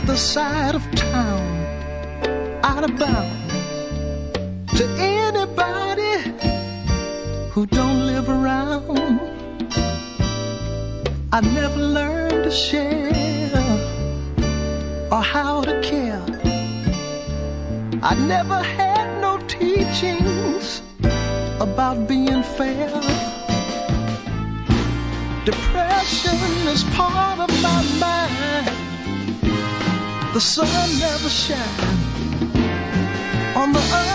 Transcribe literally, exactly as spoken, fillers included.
other side of town, out of bounds. To anybody who don't live around, I never learned to share or how to care. I never had no teachings about being fair. Depression is part of my mind. The sun never shines on the earth.